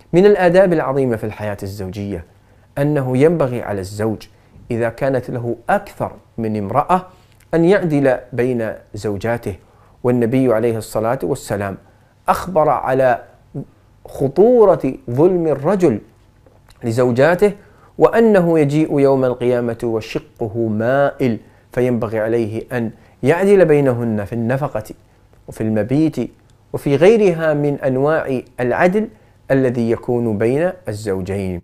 من الآداب العظيمة في الحياة الزوجية أنه ينبغي على الزوج إذا كانت له أكثر من امرأة أن يعدل بين زوجاته. والنبي عليه الصلاة والسلام أخبر على خطورة ظلم الرجل لزوجاته، وأنه يجيء يوم القيامة وشقه مائل، فينبغي عليه أن يعدل بينهن في النفقة وفي المبيت وفي غيرها من أنواع العدل الذي يكون بين الزوجين.